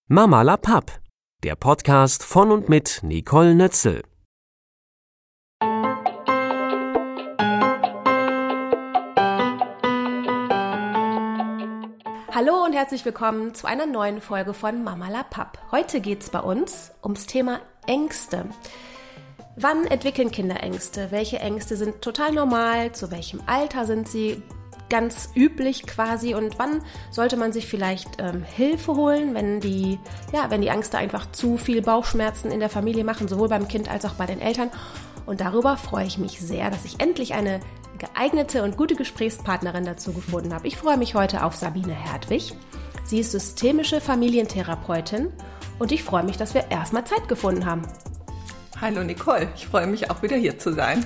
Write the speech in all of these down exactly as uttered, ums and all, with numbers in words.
Mama la Papp, der Podcast von und mit Nicole Nötzel. Hallo und herzlich willkommen zu einer neuen Folge von Mama la Papp. Heute geht es bei uns ums Thema Ängste. Wann entwickeln Kinder Ängste? Welche Ängste sind total normal? Zu welchem Alter sind sie ganz üblich quasi? Und wann sollte man sich vielleicht ähm, Hilfe holen, wenn die, ja, wenn die Ängste einfach zu viel Bauchschmerzen in der Familie machen, sowohl beim Kind als auch bei den Eltern? Und darüber freue ich mich sehr, dass ich endlich eine geeignete und gute Gesprächspartnerin dazu gefunden habe. Ich freue mich heute auf Sabine Hertwig. Sie ist systemische Familientherapeutin und ich freue mich, dass wir erstmal Zeit gefunden haben. Hallo Nicole, ich freue mich auch wieder hier zu sein.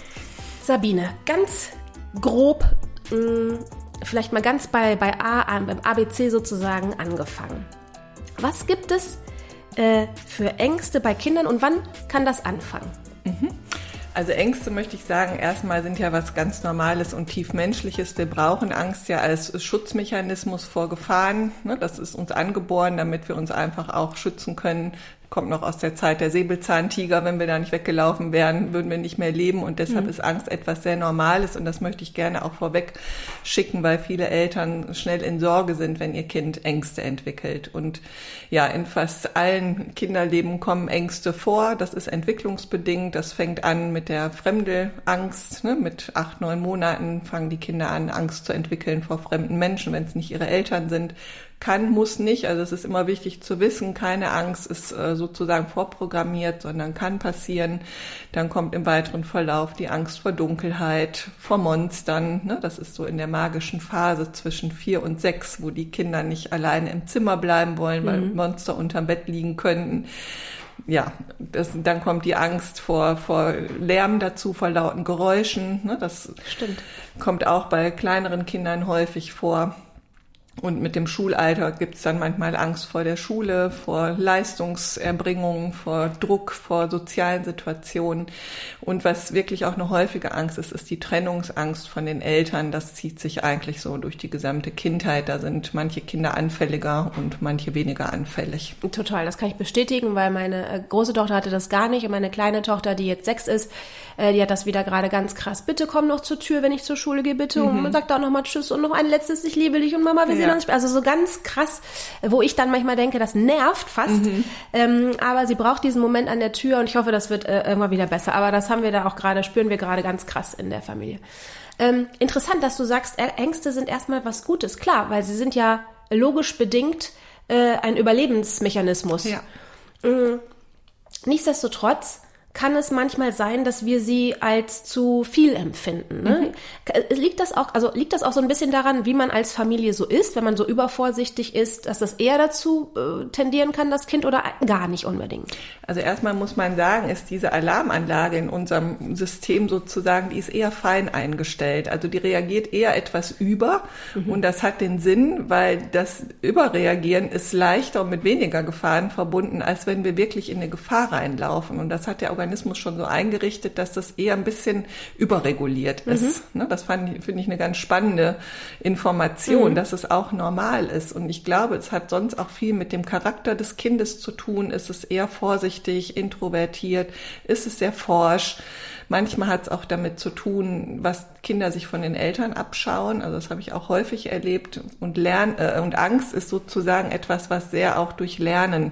Sabine, ganz grob, mh, vielleicht mal ganz bei, bei A, beim A B C sozusagen angefangen. Was gibt es äh, für Ängste bei Kindern und wann kann das anfangen? Mhm. Also Ängste, möchte ich sagen, erstmal sind ja was ganz Normales und tiefmenschliches. Wir brauchen Angst ja als Schutzmechanismus vor Gefahren. Das ist uns angeboren, damit wir uns einfach auch schützen können. Kommt noch aus der Zeit der Säbelzahntiger. Wenn wir da nicht weggelaufen wären, würden wir nicht mehr leben. Und deshalb mhm. ist Angst etwas sehr Normales. Und das möchte ich gerne auch vorweg schicken, weil viele Eltern schnell in Sorge sind, wenn ihr Kind Ängste entwickelt. Und ja, in fast allen Kinderleben kommen Ängste vor. Das ist entwicklungsbedingt. Das fängt an mit der Fremdelangst. Ne? Mit acht, neun Monaten fangen die Kinder an, Angst zu entwickeln vor fremden Menschen, wenn es nicht ihre Eltern sind. Kann, muss nicht. Also es ist immer wichtig zu wissen, keine Angst ist äh, sozusagen vorprogrammiert, sondern kann passieren. Dann kommt im weiteren Verlauf die Angst vor Dunkelheit, vor Monstern. Ne? Das ist so in der magischen Phase zwischen vier und sechs, wo die Kinder nicht alleine im Zimmer bleiben wollen, weil mhm. Monster unterm Bett liegen könnten. Ja, das, dann kommt die Angst vor, vor Lärm dazu, vor lauten Geräuschen. Ne? Das Stimmt. Kommt auch bei kleineren Kindern häufig vor. Und mit dem Schulalter gibt es dann manchmal Angst vor der Schule, vor Leistungserbringungen, vor Druck, vor sozialen Situationen. Und was wirklich auch eine häufige Angst ist, ist die Trennungsangst von den Eltern. Das zieht sich eigentlich so durch die gesamte Kindheit. Da sind manche Kinder anfälliger und manche weniger anfällig. Total, das kann ich bestätigen, weil meine große Tochter hatte das gar nicht. Und meine kleine Tochter, die jetzt sechs ist, die hat das wieder gerade ganz krass. Bitte komm noch zur Tür, wenn ich zur Schule gehe, bitte. Mhm. Und man sagt auch noch mal Tschüss und noch ein letztes, ich liebe dich und Mama, wir sehen ja. uns. Also so ganz krass, wo ich dann manchmal denke, das nervt fast. Mhm. Ähm, aber sie braucht diesen Moment an der Tür und ich hoffe, das wird äh, irgendwann wieder besser. Aber das haben wir da auch gerade, spüren wir gerade ganz krass in der Familie. Ähm, interessant, dass du sagst, Ängste sind erstmal was Gutes. Klar, weil sie sind ja logisch bedingt äh, ein Überlebensmechanismus. Ja. Mhm. Nichtsdestotrotz kann es manchmal sein, dass wir sie als zu viel empfinden. Ne? Mhm. Liegt das auch, also liegt das auch so ein bisschen daran, wie man als Familie so ist, wenn man so übervorsichtig ist, dass das eher dazu äh, tendieren kann, das Kind, oder gar nicht unbedingt? Also erstmal muss man sagen, ist diese Alarmanlage in unserem System sozusagen, die ist eher fein eingestellt. Also die reagiert eher etwas über mhm. und das hat den Sinn, weil das Überreagieren ist leichter und mit weniger Gefahren verbunden, als wenn wir wirklich in eine Gefahr reinlaufen. Und das hat der Organismus schon so eingerichtet, dass das eher ein bisschen überreguliert ist. Mhm. Das fand ich, finde ich eine ganz spannende Information, mhm. dass es auch normal ist. Und ich glaube, es hat sonst auch viel mit dem Charakter des Kindes zu tun. Ist es eher vorsichtig, introvertiert? Ist es sehr forsch? Manchmal hat es auch damit zu tun, was Kinder sich von den Eltern abschauen. Also das habe ich auch häufig erlebt. Und Lern, äh, und Angst ist sozusagen etwas, was sehr auch durch Lernen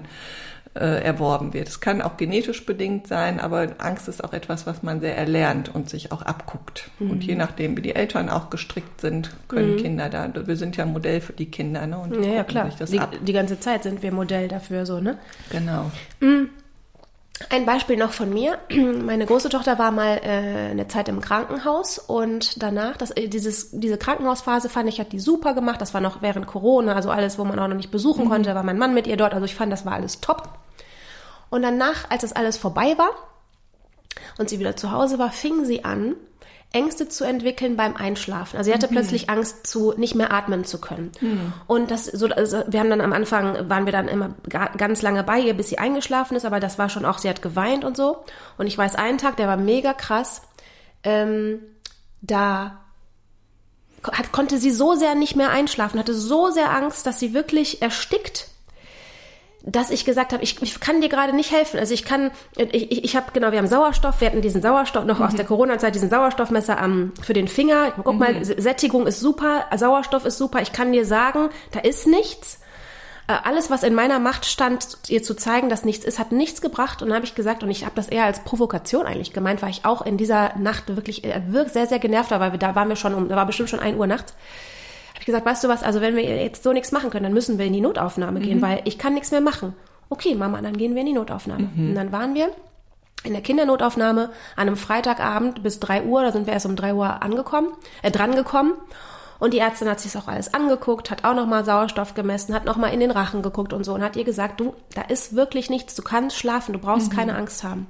Äh, erworben wird. Es kann auch genetisch bedingt sein, aber Angst ist auch etwas, was man sehr erlernt und sich auch abguckt. Mhm. Und je nachdem, wie die Eltern auch gestrickt sind, können mhm. Kinder da, wir sind ja ein Modell für die Kinder, ne? Und ja, ja, klar. Sich das die, ab. die ganze Zeit sind wir Modell dafür, so, ne? Genau. Mhm. Ein Beispiel noch von mir. Meine große Tochter war mal äh, eine Zeit im Krankenhaus und danach, das, dieses, diese Krankenhausphase fand ich, hat die super gemacht. Das war noch während Corona, also alles, wo man auch noch nicht besuchen mhm. konnte. Da war mein Mann mit ihr dort, also ich fand, das war alles top. Und danach, als das alles vorbei war und sie wieder zu Hause war, fing sie an, Ängste zu entwickeln beim Einschlafen. Also sie hatte mhm. plötzlich Angst, zu nicht mehr atmen zu können. Mhm. Und das so, also wir haben dann am Anfang, waren wir dann immer ganz lange bei ihr, bis sie eingeschlafen ist, aber das war schon auch, sie hat geweint und so. Und ich weiß, einen Tag, der war mega krass, ähm, da hat, konnte sie so sehr nicht mehr einschlafen, hatte so sehr Angst, dass sie wirklich erstickt. dass ich gesagt habe, ich, ich kann dir gerade nicht helfen. Also ich kann, ich, ich, ich habe, genau, wir haben Sauerstoff, wir hatten diesen Sauerstoff, noch mhm. aus der Corona-Zeit, diesen Sauerstoffmesser am, für den Finger. Guck mhm. mal, Sättigung ist super, Sauerstoff ist super. Ich kann dir sagen, da ist nichts. Alles, was in meiner Macht stand, ihr zu zeigen, dass nichts ist, hat nichts gebracht. Und dann habe ich gesagt, und ich habe das eher als Provokation eigentlich gemeint, weil ich auch in dieser Nacht wirklich sehr, sehr genervt war, weil wir, da waren wir schon um, da war bestimmt schon ein Uhr nachts. Habe ich gesagt, weißt du was, also wenn wir jetzt so nichts machen können, dann müssen wir in die Notaufnahme mhm. gehen, weil ich kann nichts mehr machen. Okay, Mama, dann gehen wir in die Notaufnahme. Mhm. Und dann waren wir in der Kindernotaufnahme an einem Freitagabend bis drei Uhr, da sind wir erst um drei Uhr angekommen, äh, drangekommen. Und die Ärztin hat sich das auch alles angeguckt, hat auch nochmal Sauerstoff gemessen, hat nochmal in den Rachen geguckt und so und hat ihr gesagt, du, da ist wirklich nichts, du kannst schlafen, du brauchst mhm. keine Angst haben.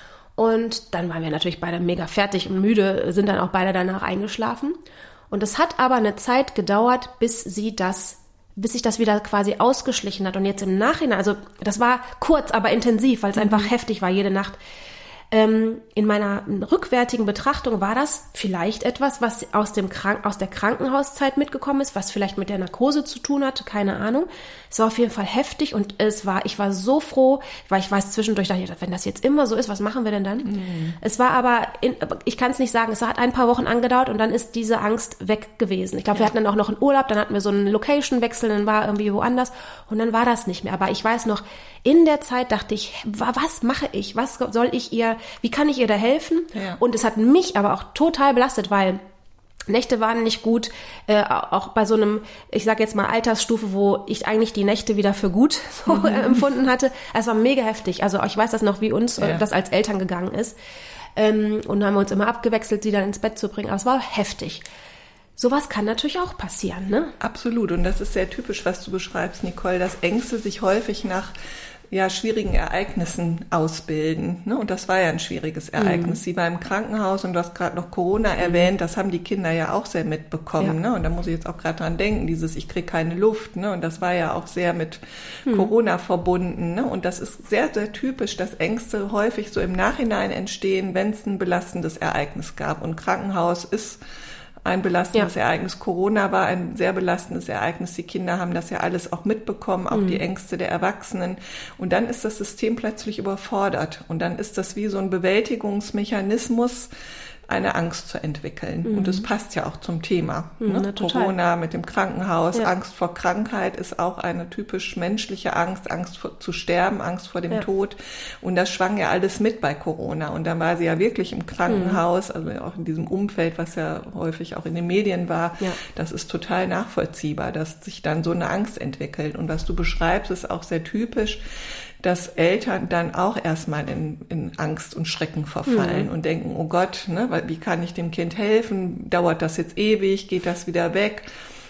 Und dann waren wir natürlich beide mega fertig und müde, sind dann auch beide danach eingeschlafen. Und es hat aber eine Zeit gedauert, bis sie das, bis sich das wieder quasi ausgeschlichen hat. Und jetzt im Nachhinein, also das war kurz, aber intensiv, weil es mhm. einfach heftig war jede Nacht. Ähm, in meiner rückwärtigen Betrachtung war das vielleicht etwas, was aus dem Krank- aus der Krankenhauszeit mitgekommen ist, was vielleicht mit der Narkose zu tun hatte, keine Ahnung. Es war auf jeden Fall heftig und es war, ich war so froh, weil ich weiß zwischendurch, dachte ich, wenn das jetzt immer so ist, was machen wir denn dann? Mhm. Es war aber, in, ich kann es nicht sagen, es hat ein paar Wochen angedauert und dann ist diese Angst weg gewesen. Ich glaube, ja. wir hatten dann auch noch einen Urlaub, dann hatten wir so einen Location-Wechsel, dann war irgendwie woanders und dann war das nicht mehr. Aber ich weiß noch, in der Zeit dachte ich, was mache ich? Was soll ich ihr, wie kann ich ihr da helfen? Ja. Und es hat mich aber auch total belastet, weil Nächte waren nicht gut, äh, auch bei so einem, ich sage jetzt mal Altersstufe, wo ich eigentlich die Nächte wieder für gut so mhm. äh, empfunden hatte. Es war mega heftig. Also ich weiß das noch, wie uns ja. äh, das als Eltern gegangen ist. Ähm, und haben wir uns immer abgewechselt, sie dann ins Bett zu bringen. Aber es war heftig. Sowas kann natürlich auch passieren, ne? Absolut. Und das ist sehr typisch, was du beschreibst, Nicole, dass Ängste sich häufig nach ja, schwierigen Ereignissen ausbilden. Ne? Und das war ja ein schwieriges Ereignis. Mhm. Sie war im Krankenhaus und du hast gerade noch Corona mhm. erwähnt, das haben die Kinder ja auch sehr mitbekommen. Ja. Ne? Und da muss ich jetzt auch gerade dran denken, dieses ich kriege keine Luft. Ne? Und das war ja auch sehr mit mhm. Corona verbunden. Ne? Und das ist sehr, sehr typisch, dass Ängste häufig so im Nachhinein entstehen, wenn es ein belastendes Ereignis gab. Und Krankenhaus ist ein belastendes ja. Ereignis. Corona war ein sehr belastendes Ereignis. Die Kinder haben das ja alles auch mitbekommen, auch mhm. die Ängste der Erwachsenen. Und dann ist das System plötzlich überfordert. Und dann ist das wie so ein Bewältigungsmechanismus, eine Angst zu entwickeln. Mhm. Und das passt ja auch zum Thema. Mhm, ne? Corona mit dem Krankenhaus, ja. Angst vor Krankheit ist auch eine typisch menschliche Angst, Angst vor, zu sterben, Angst vor dem ja. Tod. Und das schwang ja alles mit bei Corona. Und dann war sie ja wirklich im Krankenhaus, mhm. also auch in diesem Umfeld, was ja häufig auch in den Medien war. Ja. Das ist total nachvollziehbar, dass sich dann so eine Angst entwickelt. Und was du beschreibst, ist auch sehr typisch, dass Eltern dann auch erstmal in, in Angst und Schrecken verfallen mhm. und denken, oh Gott, ne, wie kann ich dem Kind helfen? Dauert das jetzt ewig? Geht das wieder weg?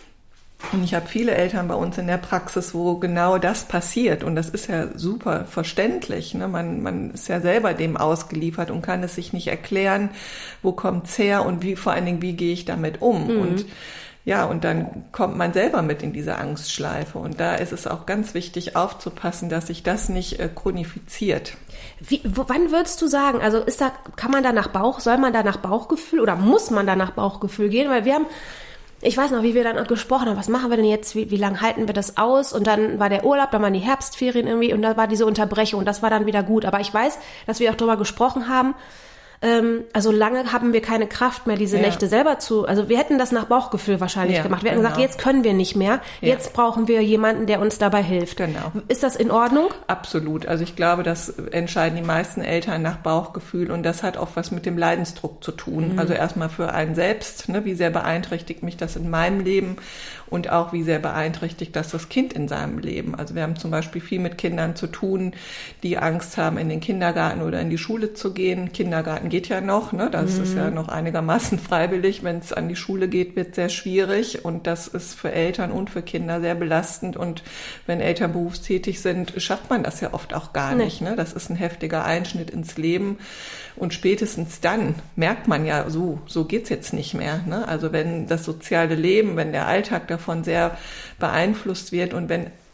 Und ich habe viele Eltern bei uns in der Praxis, wo genau das passiert. Und das ist ja super verständlich. Ne? Man, man ist ja selber dem ausgeliefert und kann es sich nicht erklären, wo kommt's her und wie, vor allen Dingen, wie gehe ich damit um? Mhm. Und ja, und dann kommt man selber mit in diese Angstschleife. Und da ist es auch ganz wichtig aufzupassen, dass sich das nicht äh, chronifiziert. Wie, wo, wann würdest du sagen, also ist da, kann man da nach Bauch, soll man da nach Bauchgefühl oder muss man da nach Bauchgefühl gehen? Weil wir haben, ich weiß noch, wie wir dann gesprochen haben, was machen wir denn jetzt, wie, wie lange halten wir das aus? Und dann war der Urlaub, dann waren die Herbstferien irgendwie und da war diese Unterbrechung und das war dann wieder gut. Aber ich weiß, dass wir auch darüber gesprochen haben, Ähm, also lange haben wir keine Kraft mehr, diese ja. Nächte selber zu, also wir hätten das nach Bauchgefühl wahrscheinlich ja, gemacht. Wir hätten genau. gesagt, jetzt können wir nicht mehr, ja. jetzt brauchen wir jemanden, der uns dabei hilft. Genau. Ist das in Ordnung? Absolut. Also ich glaube, das entscheiden die meisten Eltern nach Bauchgefühl und das hat auch was mit dem Leidensdruck zu tun. Mhm. Also erstmal für einen selbst, ne, wie sehr beeinträchtigt mich das in meinem Leben und auch wie sehr beeinträchtigt das das Kind in seinem Leben. Also wir haben zum Beispiel viel mit Kindern zu tun, die Angst haben, in den Kindergarten oder in die Schule zu gehen. Kindergarten geht ja noch, ne? Das mhm. ist ja noch einigermaßen freiwillig. Wenn es an die Schule geht, wird es sehr schwierig und das ist für Eltern und für Kinder sehr belastend und wenn Eltern berufstätig sind, schafft man das ja oft auch gar nee. nicht, ne? Das ist ein heftiger Einschnitt ins Leben und spätestens dann merkt man ja, so, so geht's jetzt nicht mehr, ne? Also wenn das soziale Leben, wenn der Alltag davon sehr beeinflusst wird und wenn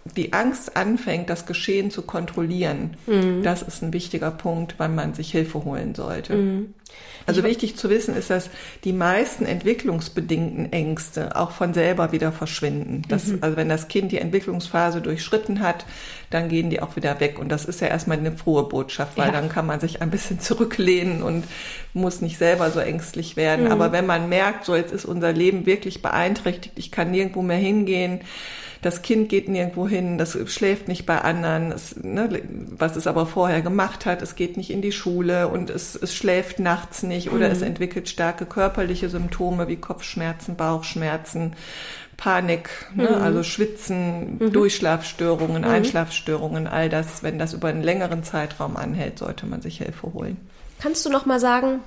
die Angst anfängt, das Geschehen zu kontrollieren, mhm. das ist ein wichtiger Punkt, wann man sich Hilfe holen sollte. Mhm. Also ich wichtig zu wissen ist, dass die meisten entwicklungsbedingten Ängste auch von selber wieder verschwinden. Das, mhm. Also wenn das Kind die Entwicklungsphase durchschritten hat, dann gehen die auch wieder weg. Und das ist ja erstmal eine frohe Botschaft, weil ja. dann kann man sich ein bisschen zurücklehnen und muss nicht selber so ängstlich werden. Mhm. Aber wenn man merkt, so jetzt ist unser Leben wirklich beeinträchtigt, ich kann nirgendwo mehr hingehen, das Kind geht nirgendwo hin, das schläft nicht bei anderen, es, ne, was es aber vorher gemacht hat, es geht nicht in die Schule und es, es schläft nachts nicht oder mhm. es entwickelt starke körperliche Symptome wie Kopfschmerzen, Bauchschmerzen, Panik, mhm. ne, also Schwitzen, mhm. Durchschlafstörungen, mhm. Einschlafstörungen, all das, wenn das über einen längeren Zeitraum anhält, sollte man sich Hilfe holen. Kannst du noch mal sagen,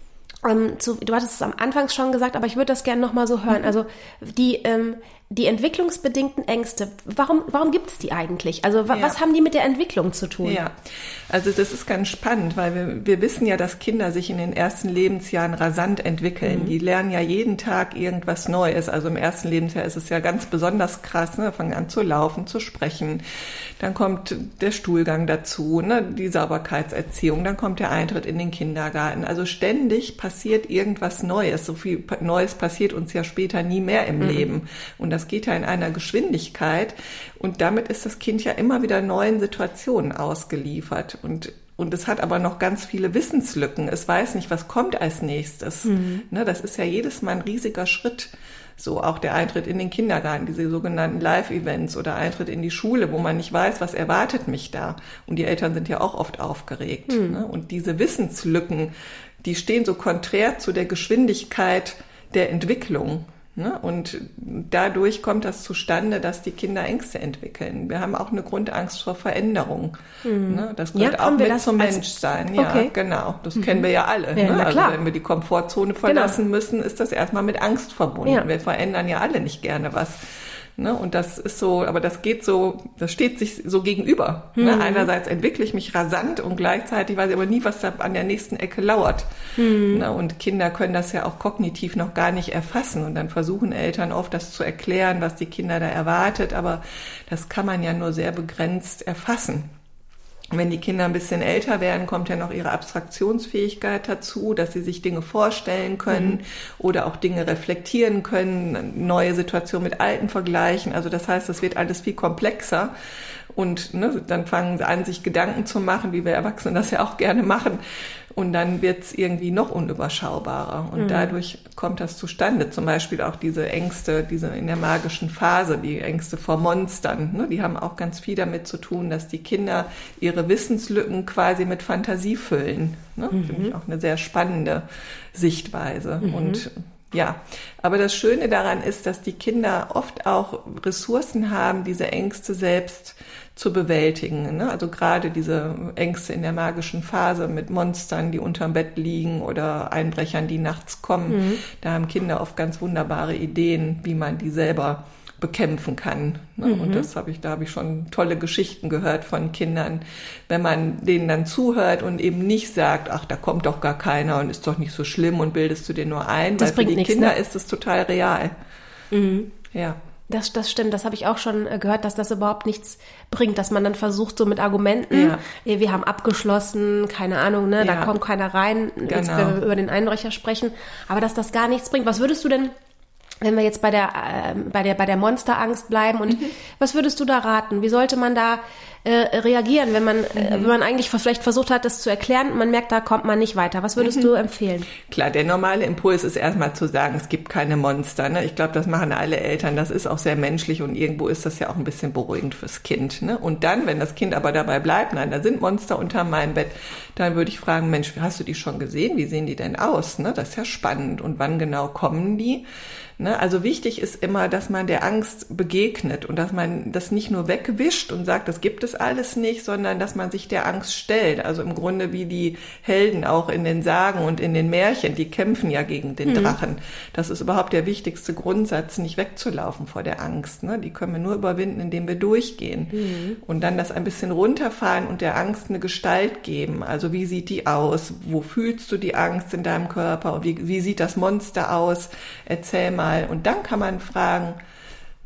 ähm, zu, du hattest es am Anfang schon gesagt, aber ich würde das gerne noch mal so hören, mhm. also die... Ähm, Die entwicklungsbedingten Ängste, warum, warum gibt es die eigentlich? Also wa- ja. was haben die mit der Entwicklung zu tun? Ja, also das ist ganz spannend, weil wir, wir wissen ja, dass Kinder sich in den ersten Lebensjahren rasant entwickeln. Mhm. Die lernen ja jeden Tag irgendwas Neues. Also im ersten Lebensjahr ist es ja ganz besonders krass, ne? Fangen an zu laufen, zu sprechen. Dann kommt der Stuhlgang dazu, ne? Die Sauberkeitserziehung. Dann kommt der Eintritt in den Kindergarten. Also ständig passiert irgendwas Neues. So viel Neues passiert uns ja später nie mehr im mhm. Leben. Und das geht ja in einer Geschwindigkeit und damit ist das Kind ja immer wieder neuen Situationen ausgeliefert und und es hat aber noch ganz viele Wissenslücken. Es weiß nicht, was kommt als nächstes. Mhm. Ne, das ist ja jedes Mal ein riesiger Schritt. So auch der Eintritt in den Kindergarten, diese sogenannten Live-Events oder Eintritt in die Schule, wo man nicht weiß, was erwartet mich da. Und die Eltern sind ja auch oft aufgeregt. Mhm. Ne? Und diese Wissenslücken, die stehen so konträr zu der Geschwindigkeit der Entwicklung. Und dadurch kommt das zustande, dass die Kinder Ängste entwickeln. Wir haben auch eine Grundangst vor Veränderung. Mhm. Das gehört ja, auch mit zum Menschsein. Ja, okay. Genau. Das mhm. kennen wir ja alle. Ja, ne? Also wenn wir die Komfortzone verlassen genau. müssen, ist das erstmal mit Angst verbunden. Ja. Wir verändern ja alle nicht gerne was. Ne, und das ist so, aber das geht so, das steht sich so gegenüber. Mhm. Ne? Einerseits entwickle ich mich rasant und gleichzeitig weiß ich aber nie, was da an der nächsten Ecke lauert. Mhm. Ne? Und Kinder können das ja auch kognitiv noch gar nicht erfassen. Und dann versuchen Eltern oft, das zu erklären, was die Kinder da erwartet. Aber das kann man ja nur sehr begrenzt erfassen. Wenn die Kinder ein bisschen älter werden, kommt ja noch ihre Abstraktionsfähigkeit dazu, dass sie sich Dinge vorstellen können mhm. oder auch Dinge reflektieren können, neue Situationen mit alten vergleichen. Also das heißt, es wird alles viel komplexer und ne, dann fangen sie an, sich Gedanken zu machen, wie wir Erwachsene das ja auch gerne machen. Und dann wird es irgendwie noch unüberschaubarer. Und mhm. dadurch kommt das zustande. Zum Beispiel auch diese Ängste, diese in der magischen Phase, die Ängste vor Monstern. Ne? Die haben auch ganz viel damit zu tun, dass die Kinder ihre Wissenslücken quasi mit Fantasie füllen. Ne? Mhm. Finde ich auch eine sehr spannende Sichtweise. Mhm. Und ja, aber das Schöne daran ist, dass die Kinder oft auch Ressourcen haben, diese Ängste selbst zu bewältigen. Ne? Also gerade diese Ängste in der magischen Phase mit Monstern, die unterm Bett liegen oder Einbrechern, die nachts kommen. Mhm. Da haben Kinder oft ganz wunderbare Ideen, wie man die selber bekämpfen kann. Ne? Mhm. Und das habe ich, da habe ich schon tolle Geschichten gehört von Kindern, wenn man denen dann zuhört und eben nicht sagt, ach, da kommt doch gar keiner und ist doch nicht so schlimm und bildest du dir nur ein, das weil für die nichts, Kinder ne? ist es total real. Mhm. Ja. Das, das stimmt, das habe ich auch schon gehört, dass das überhaupt nichts bringt, dass man dann versucht, so mit Argumenten, ja. wir haben abgeschlossen, keine Ahnung, ne, ja. da kommt keiner rein, genau. jetzt, wenn wir über den Einbrecher sprechen, aber dass das gar nichts bringt. Was würdest du denn, wenn wir jetzt bei der, äh, bei der, bei der Monsterangst bleiben und mhm. was würdest du da raten? Wie sollte man da äh, reagieren, wenn man, mhm. äh, wenn man eigentlich vielleicht versucht hat, das zu erklären und man merkt, da kommt man nicht weiter? Was würdest mhm. du empfehlen? Klar, der normale Impuls ist erstmal zu sagen, es gibt keine Monster. Ne? Ich glaube, das machen alle Eltern. Das ist auch sehr menschlich und irgendwo ist das ja auch ein bisschen beruhigend fürs Kind. Ne? Und dann, wenn das Kind aber dabei bleibt, nein, da sind Monster unter meinem Bett, dann würde ich fragen, Mensch, hast du die schon gesehen? Wie sehen die denn aus? Ne? Das ist ja spannend. Und wann genau kommen die? Also wichtig ist immer, dass man der Angst begegnet und dass man das nicht nur wegwischt und sagt, das gibt es alles nicht, sondern dass man sich der Angst stellt. Also im Grunde wie die Helden auch in den Sagen und in den Märchen, die kämpfen ja gegen den mhm. Drachen. Das ist überhaupt der wichtigste Grundsatz, nicht wegzulaufen vor der Angst. Die können wir nur überwinden, indem wir durchgehen mhm. und dann das ein bisschen runterfahren und der Angst eine Gestalt geben. Also wie sieht die aus? Wo fühlst du die Angst in deinem Körper? Wie, wie sieht das Monster aus? Erzähl mal. Und dann kann man fragen,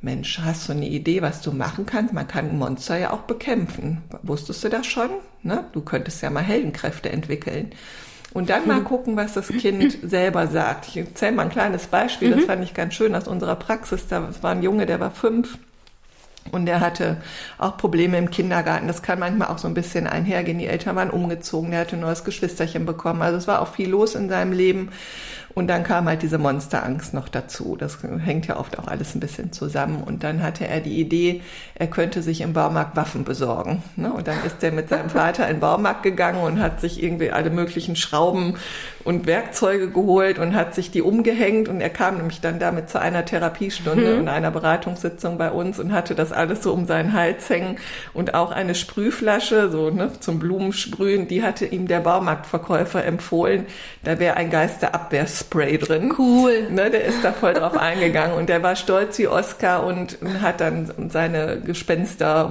Mensch, hast du eine Idee, was du machen kannst? Man kann ein Monster ja auch bekämpfen. Wusstest du das schon? Ne? Du könntest ja mal Heldenkräfte entwickeln. Und dann mal gucken, was das Kind selber sagt. Ich erzähle mal ein kleines Beispiel, das fand ich ganz schön aus unserer Praxis. Da war ein Junge, der war fünf. Und der hatte auch Probleme im Kindergarten. Das kann manchmal auch so ein bisschen einhergehen. Die Eltern waren umgezogen, der hatte ein neues Geschwisterchen bekommen. Also es war auch viel los in seinem Leben. Und dann kam halt diese Monsterangst noch dazu. Das hängt ja oft auch alles ein bisschen zusammen. Und dann hatte er die Idee, er könnte sich im Baumarkt Waffen besorgen. Und dann ist er mit seinem Vater in den Baumarkt gegangen und hat sich irgendwie alle möglichen Schrauben und Werkzeuge geholt und hat sich die umgehängt. Und er kam nämlich dann damit zu einer Therapiestunde mhm. und einer Beratungssitzung bei uns und hatte das alles so um seinen Hals hängen. Und auch eine Sprühflasche, so ne, zum Blumensprühen, die hatte ihm der Baumarktverkäufer empfohlen. Da wäre ein Geisterabwehrspray drin. Cool. Ne, der ist da voll drauf eingegangen und der war stolz wie Oscar und hat dann seine Gespenster-,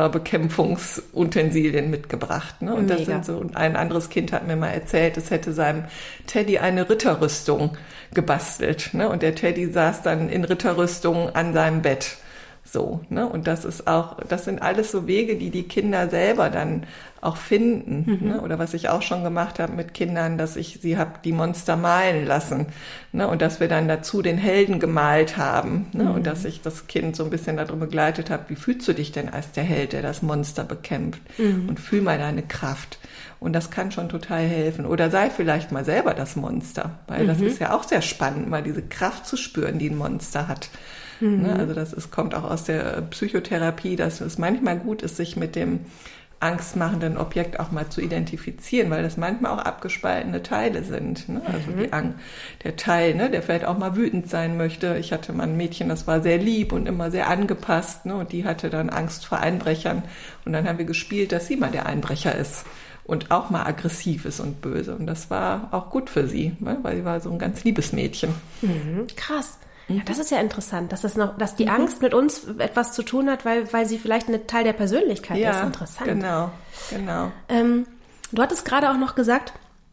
Monster-Bekämpfungsutensilien mitgebracht. Ne? Und Mega. das sind so, und ein anderes Kind hat mir mal erzählt, es hätte seinem Teddy eine Ritterrüstung gebastelt. Ne? Und der Teddy saß dann in Ritterrüstung an seinem Bett. So, ne? Und das ist auch, das sind alles so Wege, die die Kinder selber dann auch finden. Mhm. Ne? Oder was ich auch schon gemacht habe mit Kindern, dass ich sie habe die Monster malen lassen. Ne? Und dass wir dann dazu den Helden gemalt haben. Ne? Mhm. Und dass ich das Kind so ein bisschen darum begleitet habe, wie fühlst du dich denn als der Held, der das Monster bekämpft? Mhm. Und fühl mal deine Kraft. Und das kann schon total helfen. Oder sei vielleicht mal selber das Monster. Weil mhm. das ist ja auch sehr spannend, mal diese Kraft zu spüren, die ein Monster hat. Mhm. Ne? Also das ist, kommt auch aus der Psychotherapie, dass es manchmal gut ist, sich mit dem angstmachenden Objekt auch mal zu identifizieren, weil das manchmal auch abgespaltene Teile sind. Ne? Also mhm. die Ang- der Teil, ne, der vielleicht auch mal wütend sein möchte. Ich hatte mal ein Mädchen, das war sehr lieb und immer sehr angepasst, ne? Und die hatte dann Angst vor Einbrechern. Und dann haben wir gespielt, dass sie mal der Einbrecher ist. Und auch mal aggressiv ist und böse. Und das war auch gut für sie, ne? Weil sie war so ein ganz liebes Mädchen. Mhm. Krass. Ja, das ist ja interessant, dass das noch, dass die mhm. Angst mit uns etwas zu tun hat, weil, weil sie vielleicht ein Teil der Persönlichkeit ja, ist. Interessant. Genau, genau. Ähm, du hattest gerade auch noch gesagt,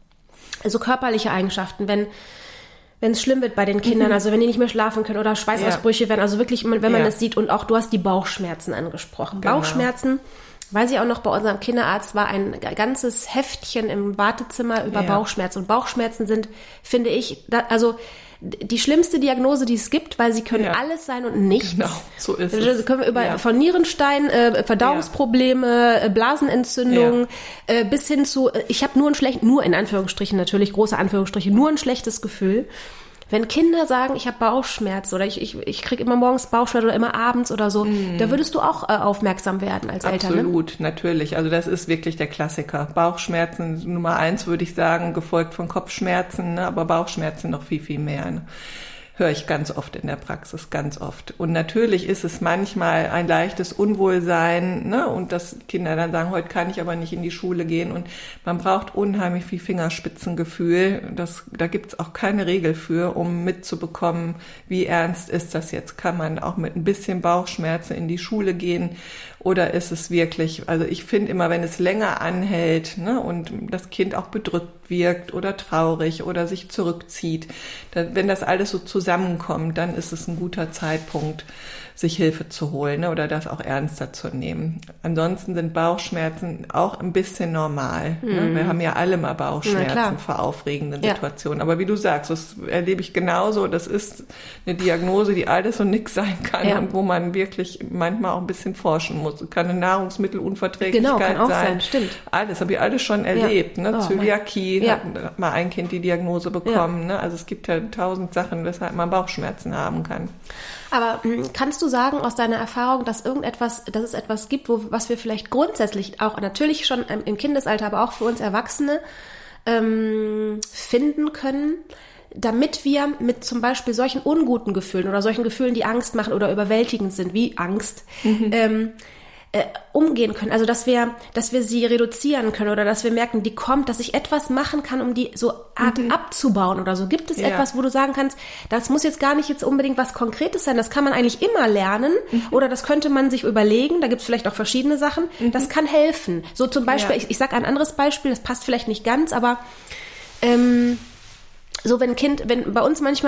so körperliche Eigenschaften, wenn wenn es schlimm wird bei den Kindern, mhm. also wenn die nicht mehr schlafen können oder Schweißausbrüche ja. werden, also wirklich, wenn man ja. das sieht, und auch du hast die Bauchschmerzen angesprochen. Genau. Bauchschmerzen, weiß ich auch noch, bei unserem Kinderarzt war ein ganzes Heftchen im Wartezimmer über ja. Bauchschmerzen. Und Bauchschmerzen sind, finde ich, da, also die schlimmste Diagnose, die es gibt, weil sie können ja. alles sein und nichts. Genau, so ist also, es. Können wir über ja. von Nierenstein, äh, Verdauungsprobleme, äh, Blasenentzündung, ja. äh, bis hin zu, äh, ich habe nur ein schlecht, nur in Anführungsstrichen natürlich, große Anführungsstriche, nur ein schlechtes Gefühl. Wenn Kinder sagen, ich habe Bauchschmerzen oder ich, ich, ich kriege immer morgens Bauchschmerzen oder immer abends oder so, mm. da würdest du auch äh, aufmerksam werden als Eltern. Absolut, ne? Natürlich. Also das ist wirklich der Klassiker. Bauchschmerzen Nummer eins, würde ich sagen, gefolgt von Kopfschmerzen, ne? Aber Bauchschmerzen noch viel, viel mehr. Ne? Höre ich ganz oft in der Praxis, ganz oft. Und natürlich ist es manchmal ein leichtes Unwohlsein, ne? Und dass Kinder dann sagen, heute kann ich aber nicht in die Schule gehen. Und man braucht unheimlich viel Fingerspitzengefühl. Das, da gibt es auch keine Regel für, um mitzubekommen, wie ernst ist das jetzt. Kann man auch mit ein bisschen Bauchschmerzen in die Schule gehen? Oder ist es wirklich, also ich finde immer, wenn es länger anhält, ne, und das Kind auch bedrückt wirkt oder traurig oder sich zurückzieht, da, wenn das alles so zusammenkommt, dann ist es ein guter Zeitpunkt, sich Hilfe zu holen, ne, oder das auch ernster zu nehmen. Ansonsten sind Bauchschmerzen auch ein bisschen normal. Mhm. Ne? Wir haben ja alle mal Bauchschmerzen vor aufregenden ja. Situationen. Aber wie du sagst, das erlebe ich genauso. Das ist eine Diagnose, die alles und nichts sein kann ja. und wo man wirklich manchmal auch ein bisschen forschen muss. Es kann eine Nahrungsmittelunverträglichkeit genau, kann auch sein. sein. Stimmt. Alles, habe ich alles schon erlebt. Ja. Ne? Oh, Zöliakie, ja. hat mal ein Kind die Diagnose bekommen. Ja. Ne? Also es gibt ja tausend Sachen, weshalb man Bauchschmerzen haben kann. Aber mh, kannst du sagen aus deiner Erfahrung, dass irgendetwas, dass es etwas gibt, wo, was wir vielleicht grundsätzlich auch natürlich schon im Kindesalter, aber auch für uns Erwachsene ähm, finden können, damit wir mit zum Beispiel solchen unguten Gefühlen oder solchen Gefühlen, die Angst machen oder überwältigend sind, wie Angst, mhm. ähm, äh, umgehen können. Also dass wir, dass wir sie reduzieren können oder dass wir merken, die kommt, dass ich etwas machen kann, um die so Art mhm. abzubauen oder so. Gibt es ja. etwas, wo du sagen kannst, das muss jetzt gar nicht jetzt unbedingt was Konkretes sein, das kann man eigentlich immer lernen mhm. oder das könnte man sich überlegen, da gibt es vielleicht auch verschiedene Sachen, mhm. das kann helfen. So zum Beispiel, ja. ich, ich sage ein anderes Beispiel, das passt vielleicht nicht ganz, aber ähm, so wenn ein Kind, wenn bei uns manchmal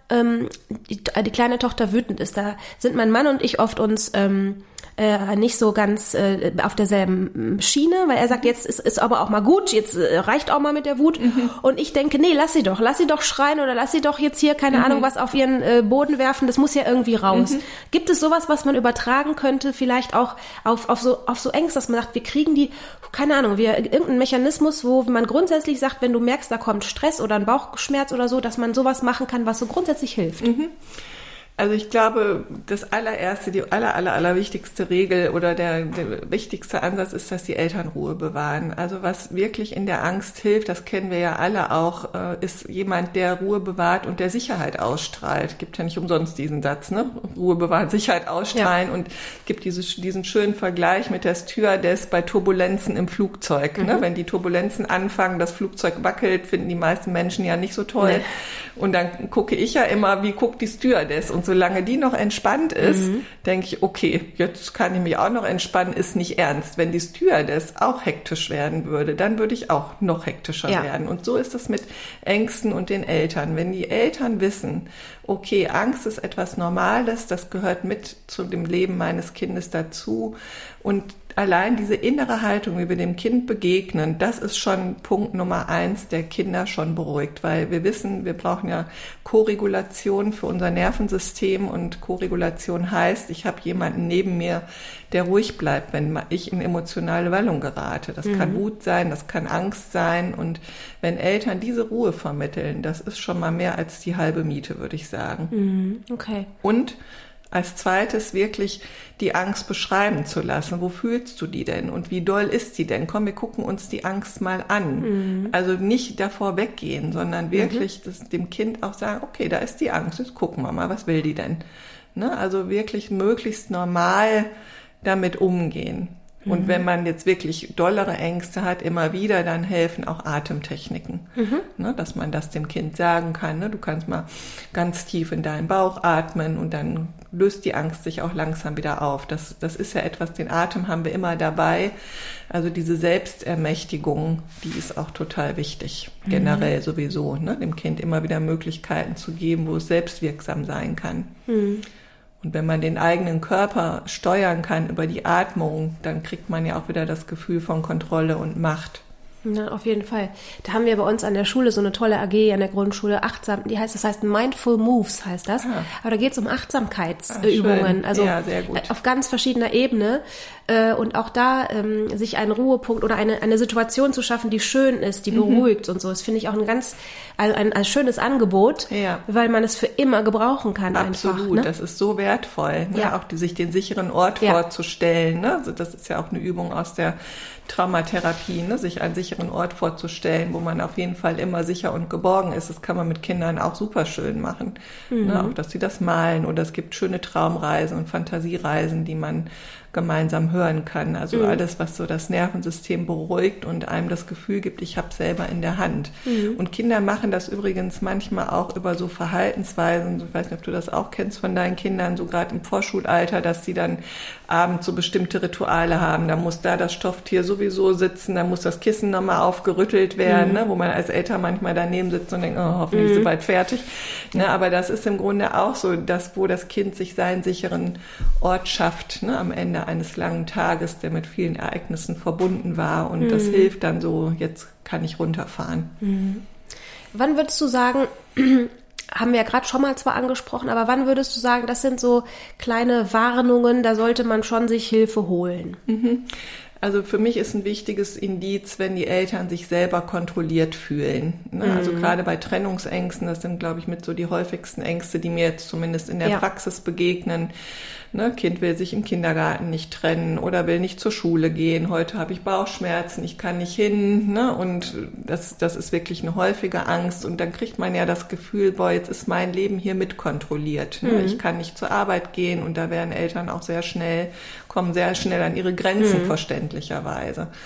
ähm, die, die kleine Tochter wütend ist. Da sind mein Mann und ich oft uns ähm, äh, nicht so ganz äh, auf derselben Schiene, weil er sagt, jetzt ist, ist aber auch mal gut, jetzt äh, reicht auch mal mit der Wut. Mhm. Und ich denke, nee, lass sie doch, lass sie doch schreien oder lass sie doch jetzt hier, keine mhm. Ahnung, was auf ihren äh, Boden werfen, das muss ja irgendwie raus. Mhm. Gibt es sowas, was man übertragen könnte, vielleicht auch auf, auf, so, auf so Ängste, dass man sagt, wir kriegen die, keine Ahnung, wir irgendeinen Mechanismus, wo man grundsätzlich sagt, wenn du merkst, da kommt Stress oder ein Bauchschmerz oder so, dass man sowas machen kann, was so grundsätzlich hilft? Mhm. Also ich glaube, das allererste, die aller, aller, aller wichtigste Regel oder der, der wichtigste Ansatz ist, dass die Eltern Ruhe bewahren. Also was wirklich in der Angst hilft, das kennen wir ja alle auch, ist jemand, der Ruhe bewahrt und der Sicherheit ausstrahlt. Gibt ja nicht umsonst diesen Satz, ne? Ruhe bewahren, Sicherheit ausstrahlen. Ja. Und gibt diese, diesen schönen Vergleich mit der Stewardess bei Turbulenzen im Flugzeug. Mhm. Ne? Wenn die Turbulenzen anfangen, das Flugzeug wackelt, finden die meisten Menschen ja nicht so toll. Nee. Und dann gucke ich ja immer, wie guckt die Stewardess? Und solange die noch entspannt ist, mhm. denke ich, okay, jetzt kann ich mich auch noch entspannen, ist nicht ernst. Wenn die Stewardess auch hektisch werden würde, dann würde ich auch noch hektischer ja. werden. Und so ist es mit Ängsten und den Eltern. Wenn die Eltern wissen, okay, Angst ist etwas Normales, das gehört mit zu dem Leben meines Kindes dazu und allein diese innere Haltung, wie wir dem Kind begegnen, das ist schon Punkt Nummer eins, der Kinder schon beruhigt, weil wir wissen, wir brauchen ja Koregulation für unser Nervensystem und Koregulation heißt, ich habe jemanden neben mir, der ruhig bleibt, wenn ich in emotionale Wallung gerate. Das mhm. kann Wut sein, das kann Angst sein und wenn Eltern diese Ruhe vermitteln, das ist schon mal mehr als die halbe Miete, würde ich sagen. Mhm. Okay. Und als zweites wirklich die Angst beschreiben zu lassen. Wo fühlst du die denn und wie doll ist die denn? Komm, wir gucken uns die Angst mal an. Mhm. Also nicht davor weggehen, sondern wirklich mhm. das, dem Kind auch sagen, okay, da ist die Angst, jetzt gucken wir mal, was will die denn? Ne? Also wirklich möglichst normal damit umgehen. Und mhm. wenn man jetzt wirklich dollere Ängste hat, immer wieder, dann helfen auch Atemtechniken. Mhm. Ne, dass man das dem Kind sagen kann. Ne? Du kannst mal ganz tief in deinen Bauch atmen und dann löst die Angst sich auch langsam wieder auf. Das, das ist ja etwas, den Atem haben wir immer dabei. Also diese Selbstermächtigung, die ist auch total wichtig. Mhm. Generell sowieso. Ne? Dem Kind immer wieder Möglichkeiten zu geben, wo es selbstwirksam sein kann. Mhm. Und wenn man den eigenen Körper steuern kann über die Atmung, dann kriegt man ja auch wieder das Gefühl von Kontrolle und Macht. Ja, auf jeden Fall. Da haben wir bei uns an der Schule so eine tolle A G an der Grundschule, achtsam, die heißt, das heißt Mindful Moves heißt das. Ah. Aber da geht es um Achtsamkeitsübungen, ah, also ja, sehr gut. Auf ganz verschiedener Ebene. Und auch da ähm, sich einen Ruhepunkt oder eine, eine Situation zu schaffen, die schön ist, die beruhigt mhm. und so. Das finde ich auch ein ganz ein, ein, ein schönes Angebot, ja. weil man es für immer gebrauchen kann. Absolut, einfach, ne? Das ist so wertvoll, ne? Ja. Auch die, sich den sicheren Ort ja. vorzustellen. Ne? Also das ist ja auch eine Übung aus der Traumatherapie, ne? Sich einen sicheren Ort vorzustellen, wo man auf jeden Fall immer sicher und geborgen ist. Das kann man mit Kindern auch super schön machen. Mhm. Ne? Auch, dass sie das malen oder es gibt schöne Traumreisen und Fantasiereisen, die man gemeinsam hören kann. Also mhm. alles, was so das Nervensystem beruhigt und einem das Gefühl gibt, ich habe es selber in der Hand. Mhm. Und Kinder machen das übrigens manchmal auch über so Verhaltensweisen. Ich weiß nicht, ob du das auch kennst von deinen Kindern, so gerade im Vorschulalter, dass sie dann abends so bestimmte Rituale haben. Da muss da das Stofftier sowieso sitzen, da muss das Kissen nochmal aufgerüttelt werden, mhm. ne? Wo man als Eltern manchmal daneben sitzt und denkt, oh, hoffentlich mhm. ist sie bald fertig. Ne? Aber das ist im Grunde auch so, dass wo das Kind sich seinen sicheren Ort schafft, ne? Am Ende eines langen Tages, der mit vielen Ereignissen verbunden war. Und mhm. das hilft dann so, jetzt kann ich runterfahren. Mhm. Wann würdest du sagen, haben wir ja gerade schon mal zwar angesprochen, aber wann würdest du sagen, das sind so kleine Warnungen, da sollte man schon sich Hilfe holen? Mhm. Also für mich ist ein wichtiges Indiz, wenn die Eltern sich selber kontrolliert fühlen. Ne? Mhm. Also gerade bei Trennungsängsten, das sind, glaube ich, mit so die häufigsten Ängste, die mir jetzt zumindest in der ja. Praxis begegnen. Ne, Kind will sich im Kindergarten nicht trennen oder will nicht zur Schule gehen. Heute habe ich Bauchschmerzen, ich kann nicht hin. Ne, und das, das ist wirklich eine häufige Angst. Und dann kriegt man ja das Gefühl, boah, jetzt ist mein Leben hier mitkontrolliert. Ne? Mhm. Ich kann nicht zur Arbeit gehen und da werden Eltern auch sehr schnell, kommen sehr schnell an ihre Grenzen, mhm. verständlicherweise.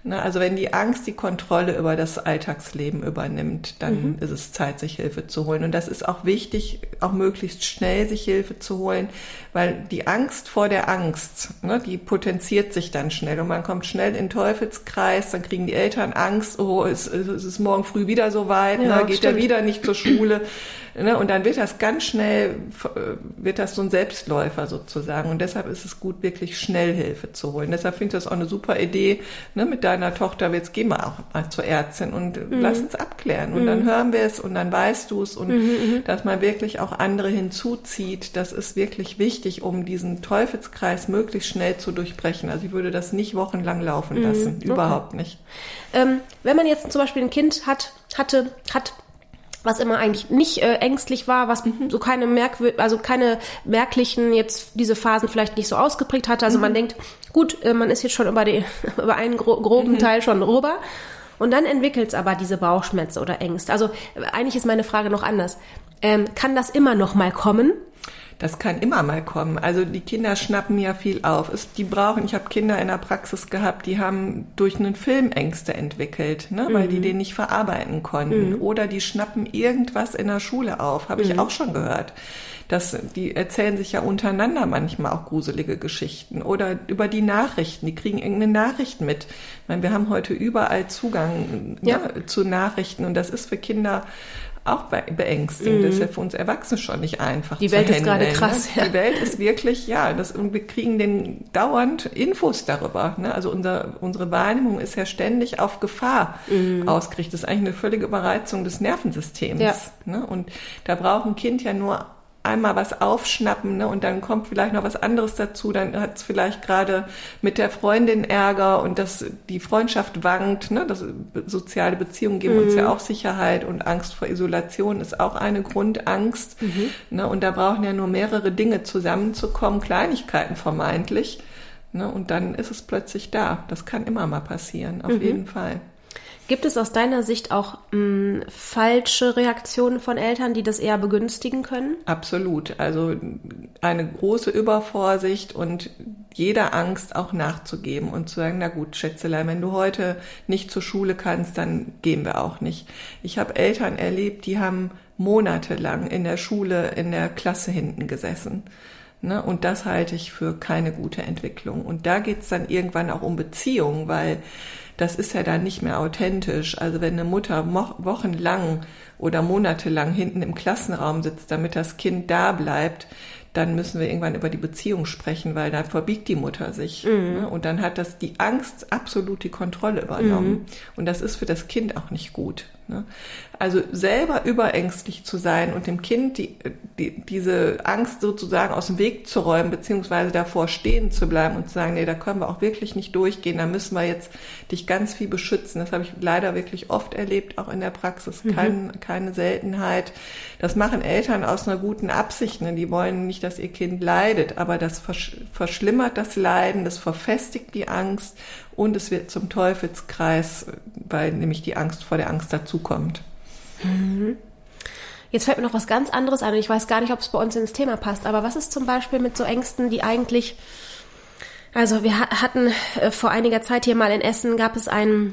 Ne, also wenn die Angst die Kontrolle über das Alltagsleben übernimmt, dann mhm. ist es Zeit, sich Hilfe zu holen. Und das ist auch wichtig, auch möglichst schnell sich Hilfe zu holen, weil die Angst vor der Angst, ne, die potenziert sich dann schnell und man kommt schnell in den Teufelskreis, dann kriegen die Eltern Angst, oh, es, es ist morgen früh wieder so weit, ja, ne, geht er wieder nicht zur Schule. Ne, und dann wird das ganz schnell, wird das so ein Selbstläufer sozusagen. Und deshalb ist es gut, wirklich schnell Hilfe zu holen. Deshalb finde ich das auch eine super Idee, ne, mit deiner Tochter, jetzt gehen wir auch mal zur Ärztin und mhm. lass uns abklären. Und mhm. dann hören wir es und dann weißt du es. Und mhm. dass man wirklich auch andere hinzuzieht, das ist wirklich wichtig, um diesen Teufelskreis möglichst schnell zu durchbrechen. Also ich würde das nicht wochenlang laufen lassen. Mhm. Überhaupt okay. nicht. Ähm, wenn man jetzt zum Beispiel ein Kind hat, hatte, hat, was immer eigentlich nicht äh, ängstlich war, was mhm. so keine merkwür- also keine merklichen jetzt diese Phasen vielleicht nicht so ausgeprägt hatte. Also mhm. man denkt, gut, äh, man ist jetzt schon über, die, über einen gro- groben mhm. Teil schon rüber. Und dann entwickelt es aber diese Bauchschmerzen oder Ängste. Also äh, eigentlich ist meine Frage noch anders. Ähm, kann das immer noch mal kommen? Das kann immer mal kommen. Also die Kinder schnappen ja viel auf. Es, die brauchen, ich habe Kinder in der Praxis gehabt, die haben durch einen Film Ängste entwickelt, ne, mhm. weil die den nicht verarbeiten konnten. Mhm. Oder die schnappen irgendwas in der Schule auf, habe mhm. ich auch schon gehört. Das, die erzählen sich ja untereinander manchmal auch gruselige Geschichten. Oder über die Nachrichten, die kriegen irgendeine Nachricht mit. Ich meine, wir haben heute überall Zugang ja. ne, zu Nachrichten und das ist für Kinder auch beängstigend. Mm. Das ist ja für uns Erwachsene schon nicht einfach. Die Welt ist gerade krass. Ne? Ja. Die Welt ist wirklich, ja, das, und wir kriegen den dauernd Infos darüber. Ne? Also unser, unsere Wahrnehmung ist ja ständig auf Gefahr mm. ausgerichtet. Das ist eigentlich eine völlige Überreizung des Nervensystems. Ja. Ne? Und da braucht ein Kind ja nur einmal was aufschnappen, ne, und dann kommt vielleicht noch was anderes dazu, dann hat es vielleicht gerade mit der Freundin Ärger und das, die Freundschaft wankt, ne, das, soziale Beziehungen geben mhm. uns ja auch Sicherheit und Angst vor Isolation ist auch eine Grundangst, mhm. ne, und da brauchen ja nur mehrere Dinge zusammenzukommen, Kleinigkeiten vermeintlich, ne, und dann ist es plötzlich da. Das kann immer mal passieren, auf mhm. jeden Fall. Gibt es aus deiner Sicht auch mh, falsche Reaktionen von Eltern, die das eher begünstigen können? Absolut. Also eine große Übervorsicht und jeder Angst auch nachzugeben und zu sagen, na gut, Schätzelein, wenn du heute nicht zur Schule kannst, dann gehen wir auch nicht. Ich habe Eltern erlebt, die haben monatelang in der Schule, in der Klasse hinten gesessen. Ne? Und das halte ich für keine gute Entwicklung. Und da geht es dann irgendwann auch um Beziehungen, weil das ist ja dann nicht mehr authentisch. Also wenn eine Mutter mo- wochenlang oder monatelang hinten im Klassenraum sitzt, damit das Kind da bleibt, dann müssen wir irgendwann über die Beziehung sprechen, weil dann verbiegt die Mutter sich. Mhm. Ne? Und dann hat das die Angst absolut die Kontrolle übernommen. Mhm. Und das ist für das Kind auch nicht gut. Ne? Also selber überängstlich zu sein und dem Kind die, die, diese Angst sozusagen aus dem Weg zu räumen, beziehungsweise davor stehen zu bleiben und zu sagen, nee, da können wir auch wirklich nicht durchgehen, da müssen wir jetzt dich ganz viel beschützen. Das habe ich leider wirklich oft erlebt, auch in der Praxis, Kein, mhm. keine Seltenheit. Das machen Eltern aus einer guten Absicht, ne? Die wollen nicht, dass ihr Kind leidet, aber das versch- verschlimmert das Leiden, das verfestigt die Angst und es wird zum Teufelskreis, weil nämlich die Angst vor der Angst dazukommt. Mhm. Jetzt fällt mir noch was ganz anderes ein und ich weiß gar nicht, ob es bei uns ins Thema passt, aber was ist zum Beispiel mit so Ängsten, die eigentlich, also wir hatten äh, vor einiger Zeit hier mal in Essen, gab es einen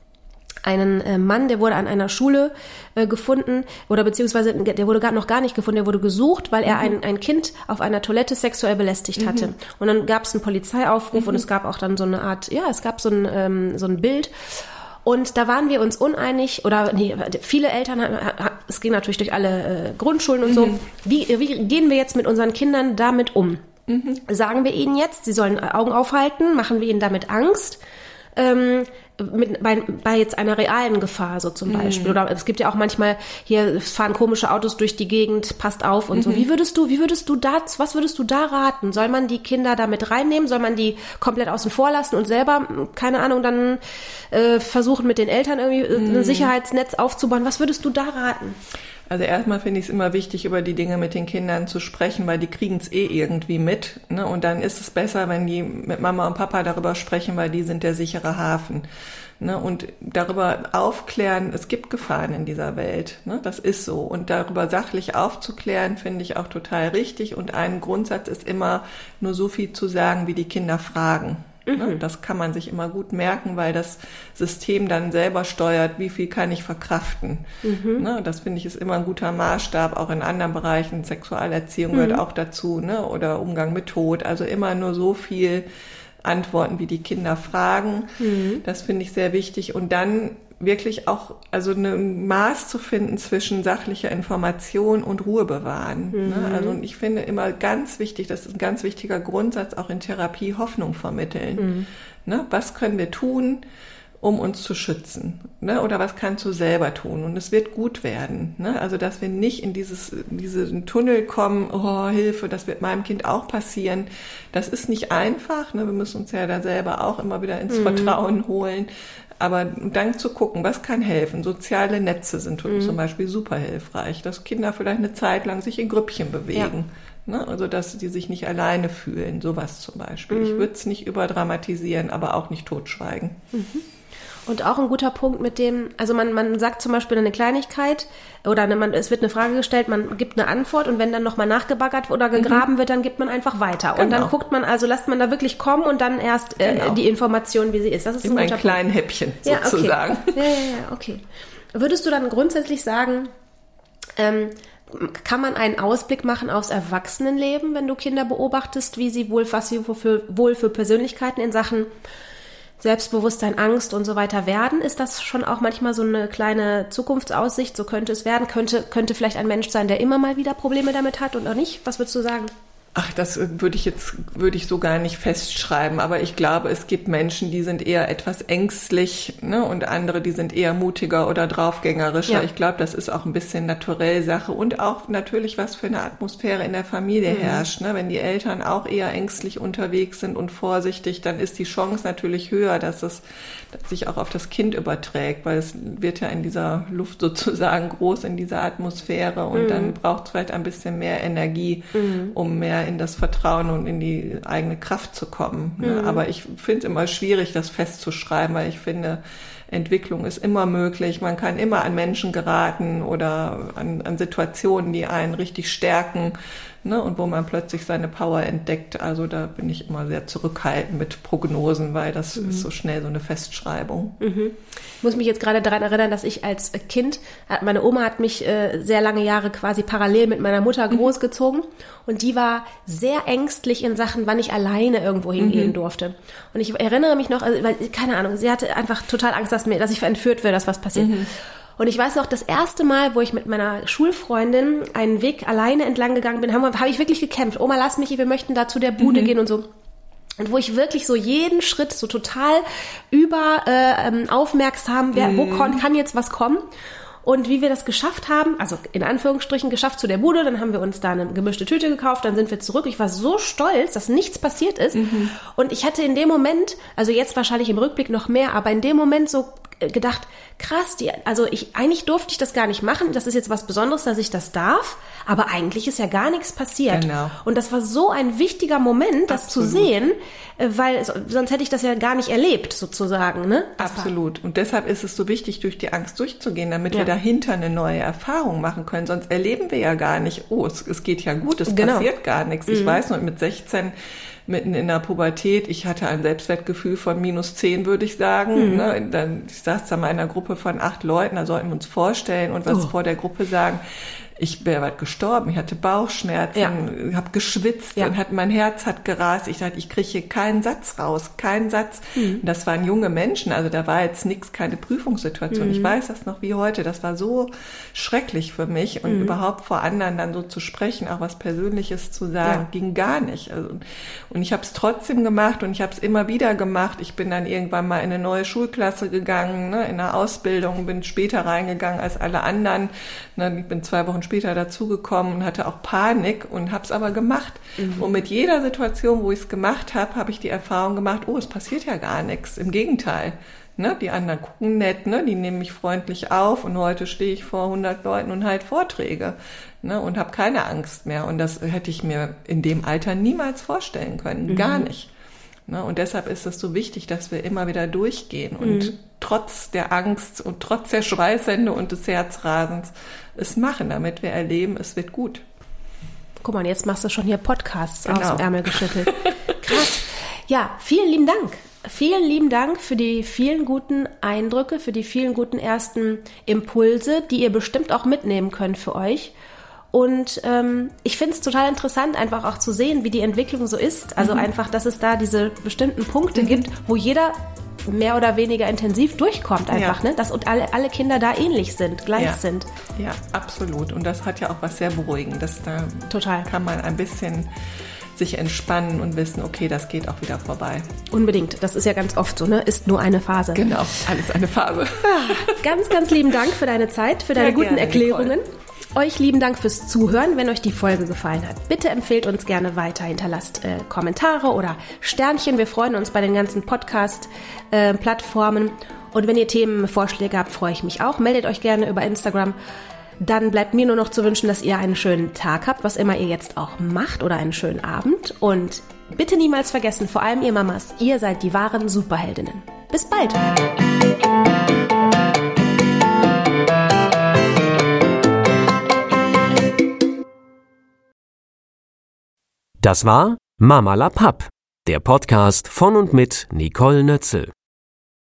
einen äh, Mann, der wurde an einer Schule äh, gefunden oder beziehungsweise der wurde gar, noch gar nicht gefunden, der wurde gesucht, weil er mhm. ein, ein Kind auf einer Toilette sexuell belästigt mhm. hatte. Und dann gab es einen Polizeiaufruf mhm. und es gab auch dann so eine Art, ja, es gab so ein, ähm, so ein Bild. Und da waren wir uns uneinig, oder nee, viele Eltern, es ging natürlich durch alle äh, Grundschulen und mhm. so, wie, wie gehen wir jetzt mit unseren Kindern damit um? Mhm. Sagen wir ihnen jetzt, sie sollen Augen aufhalten, machen wir ihnen damit Angst? Ähm, mit, bei, bei jetzt einer realen Gefahr so zum Beispiel. Mhm. Oder es gibt ja auch manchmal, hier fahren komische Autos durch die Gegend, passt auf und mhm. so. Wie würdest du, wie würdest du da, was würdest du da raten? Soll man die Kinder da mit reinnehmen? Soll man die komplett außen vor lassen und selber, keine Ahnung, dann äh, versuchen mit den Eltern irgendwie mhm. ein Sicherheitsnetz aufzubauen? Was würdest du da raten? Also erstmal finde ich es immer wichtig, über die Dinge mit den Kindern zu sprechen, weil die kriegen es eh irgendwie mit. Ne? Und dann ist es besser, wenn die mit Mama und Papa darüber sprechen, weil die sind der sichere Hafen. Ne? Und darüber aufklären, es gibt Gefahren in dieser Welt. Ne? Das ist so. Und darüber sachlich aufzuklären, finde ich auch total richtig. Und ein Grundsatz ist immer, nur so viel zu sagen, wie die Kinder fragen. Mhm. Das kann man sich immer gut merken, weil das System dann selber steuert, wie viel kann ich verkraften. Mhm. Das finde ich ist immer ein guter Maßstab, auch in anderen Bereichen. Sexualerziehung mhm. gehört auch dazu, ne? Oder Umgang mit Tod. Also immer nur so viel Antworten, wie die Kinder fragen. Mhm. Das finde ich sehr wichtig. Und dann wirklich auch, also ein Maß zu finden zwischen sachlicher Information und Ruhe bewahren. Mhm. Ne? Also ich finde immer ganz wichtig, das ist ein ganz wichtiger Grundsatz, auch in Therapie, Hoffnung vermitteln. Mhm. Ne? Was können wir tun, um uns zu schützen? Ne? Oder was kannst du selber tun? Und es wird gut werden. Ne? Also dass wir nicht in dieses, in diesen Tunnel kommen, oh Hilfe, das wird meinem Kind auch passieren. Das ist nicht einfach. Ne? Wir müssen uns ja da selber auch immer wieder ins mhm. Vertrauen holen. Aber dann zu gucken, was kann helfen? Soziale Netze sind mhm. zum Beispiel super hilfreich, dass Kinder vielleicht eine Zeit lang sich in Grüppchen bewegen. Ja. Ne? Also dass die sich nicht alleine fühlen, sowas zum Beispiel. Mhm. Ich würde es nicht überdramatisieren, aber auch nicht totschweigen. Mhm. Und auch ein guter Punkt mit dem, also man, man sagt zum Beispiel eine Kleinigkeit oder eine, man, es wird eine Frage gestellt, man gibt eine Antwort und wenn dann nochmal nachgebaggert oder gegraben mhm. wird, dann gibt man einfach weiter. Genau. Und dann guckt man, also lasst man da wirklich kommen und dann erst äh, genau. die Information, wie sie ist. Das ist in ein guter ein kleinen Punkt. Häppchen sozusagen. Ja, okay. ja, ja, ja, okay. Würdest du dann grundsätzlich sagen, ähm, kann man einen Ausblick machen aufs Erwachsenenleben, wenn du Kinder beobachtest, wie sie wohl, was sie für, wohl für Persönlichkeiten in Sachen Selbstbewusstsein, Angst und so weiter werden? Ist das schon auch manchmal so eine kleine Zukunftsaussicht? So könnte es werden. Könnte, könnte vielleicht ein Mensch sein, der immer mal wieder Probleme damit hat und auch nicht? Was würdest du sagen? Ach, das würde ich jetzt, würde ich so gar nicht festschreiben. Aber ich glaube, es gibt Menschen, die sind eher etwas ängstlich, ne, und andere, die sind eher mutiger oder draufgängerischer. Ja. Ich glaube, das ist auch ein bisschen naturell Sache und auch natürlich, was für eine Atmosphäre in der Familie mhm. herrscht, ne. Wenn die Eltern auch eher ängstlich unterwegs sind und vorsichtig, dann ist die Chance natürlich höher, dass es dass sich auch auf das Kind überträgt, weil es wird ja in dieser Luft sozusagen groß, in dieser Atmosphäre und mhm. dann braucht es vielleicht ein bisschen mehr Energie, mhm. um mehr in das Vertrauen und in die eigene Kraft zu kommen. Ne? Mhm. Aber ich finde es immer schwierig, das festzuschreiben, weil ich finde, Entwicklung ist immer möglich. Man kann immer an Menschen geraten oder an, an Situationen, die einen richtig stärken, ne? Und wo man plötzlich seine Power entdeckt. Also da bin ich immer sehr zurückhaltend mit Prognosen, weil das mhm. ist so schnell so eine Festschreibung. Mhm. Ich muss mich jetzt gerade daran erinnern, dass ich als Kind, meine Oma hat mich äh, sehr lange Jahre quasi parallel mit meiner Mutter großgezogen mhm. und die war sehr ängstlich in Sachen, wann ich alleine irgendwo hingehen mhm. durfte. Und ich erinnere mich noch, also, weil, keine Ahnung, sie hatte einfach total Angst, dass mir, dass ich entführt werde, dass was passiert. Mhm. Und ich weiß noch, das erste Mal, wo ich mit meiner Schulfreundin einen Weg alleine entlang gegangen bin, habe hab ich wirklich gekämpft. Oma, lass mich, wir möchten da zu der Bude mhm. gehen und so. Und wo ich wirklich so jeden Schritt so total über äh, aufmerksam, wer, mhm. wo kann, kann jetzt was kommen. Und wie wir das geschafft haben, also in Anführungsstrichen geschafft zu der Bude, dann haben wir uns da eine gemischte Tüte gekauft, dann sind wir zurück. Ich war so stolz, dass nichts passiert ist. Mhm. Und ich hatte in dem Moment, also jetzt wahrscheinlich im Rückblick noch mehr, aber in dem Moment so gedacht, krass, die, also ich, eigentlich durfte ich das gar nicht machen. Das ist jetzt was Besonderes, dass ich das darf. Aber eigentlich ist ja gar nichts passiert. Genau. Und das war so ein wichtiger Moment, das Absolut. Zu sehen, weil sonst hätte ich das ja gar nicht erlebt, sozusagen. Ne? Absolut. Und deshalb ist es so wichtig, durch die Angst durchzugehen, damit ja. wir dahinter eine neue Erfahrung machen können. Sonst erleben wir ja gar nicht, oh, es, es geht ja gut, es genau. passiert gar nichts. Mhm. Ich weiß noch, mit sechzehn mitten in der Pubertät, ich hatte ein Selbstwertgefühl von minus zehn, würde ich sagen. Mhm. Ne? Dann, ich saß da mal in einer Gruppe von acht Leuten, da sollten wir uns vorstellen und was oh. vor der Gruppe sagen. Ich wäre bald gestorben, ich hatte Bauchschmerzen, ja. habe geschwitzt ja. und hat, mein Herz hat gerast. Ich dachte, ich kriege hier keinen Satz raus, keinen Satz. Mhm. Und das waren junge Menschen, also da war jetzt nichts, keine Prüfungssituation. Mhm. Ich weiß das noch wie heute, das war so schrecklich für mich und mhm. überhaupt vor anderen dann so zu sprechen, auch was Persönliches zu sagen, ja. ging gar nicht. Also, und ich habe es trotzdem gemacht und ich habe es immer wieder gemacht. Ich bin dann irgendwann mal in eine neue Schulklasse gegangen, ne, in eine Ausbildung, bin später reingegangen als alle anderen. Ne, ich bin zwei Wochen später dazugekommen und hatte auch Panik und habe es aber gemacht. Mhm. Und mit jeder Situation, wo ich es gemacht habe, habe ich die Erfahrung gemacht, oh, es passiert ja gar nichts. Im Gegenteil. Ne, die anderen gucken nett, ne, die nehmen mich freundlich auf und heute stehe ich vor hundert Leuten und halte Vorträge, ne, und habe keine Angst mehr. Und das hätte ich mir in dem Alter niemals vorstellen können. Mhm. Gar nicht. Ne, und deshalb ist es so wichtig, dass wir immer wieder durchgehen und mhm. trotz der Angst und trotz der Schweißhände und des Herzrasens es machen, damit wir erleben, es wird gut. Guck mal, jetzt machst du schon hier Podcasts genau. aus dem Ärmel geschüttelt. Krass. Ja, vielen lieben Dank. Vielen lieben Dank für die vielen guten Eindrücke, für die vielen guten ersten Impulse, die ihr bestimmt auch mitnehmen könnt für euch. Und ähm, ich finde es total interessant, einfach auch zu sehen, wie die Entwicklung so ist. Also mhm. einfach, dass es da diese bestimmten Punkte mhm. gibt, wo jeder mehr oder weniger intensiv durchkommt einfach, ja. ne? Dass und alle, alle Kinder da ähnlich sind, gleich ja. sind. Ja, absolut. Und das hat ja auch was sehr Beruhigendes. Da total. Kann man ein bisschen sich entspannen und wissen, okay, das geht auch wieder vorbei. Unbedingt. Das ist ja ganz oft so, ne? Ist nur eine Phase. Genau, alles eine Phase. Ja, ganz, ganz lieben Dank für deine Zeit, für deine ja, guten gerne, Erklärungen. Nicole. Euch lieben Dank fürs Zuhören. Wenn euch die Folge gefallen hat, bitte empfehlt uns gerne weiter. Hinterlasst äh, Kommentare oder Sternchen. Wir freuen uns bei den ganzen Podcast-Plattformen. Äh, Und wenn ihr Themenvorschläge habt, freue ich mich auch. Meldet euch gerne über Instagram. Dann bleibt mir nur noch zu wünschen, dass ihr einen schönen Tag habt, was immer ihr jetzt auch macht, oder einen schönen Abend. Und bitte niemals vergessen, vor allem ihr Mamas, ihr seid die wahren Superheldinnen. Bis bald! Das war Mama la Papp, der Podcast von und mit Nicole Nötzl.